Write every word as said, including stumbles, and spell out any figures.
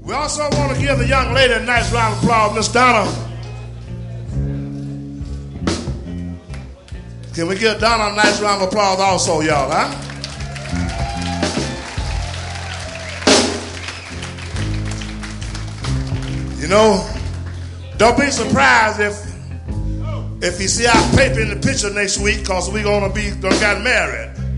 We also want to give the young lady a nice round of applause, Miss Donna. Can we give Donna a nice round of applause also, y'all, huh? You know, don't be surprised if if you see our paper in the picture next week, because we're going to be gonna get married.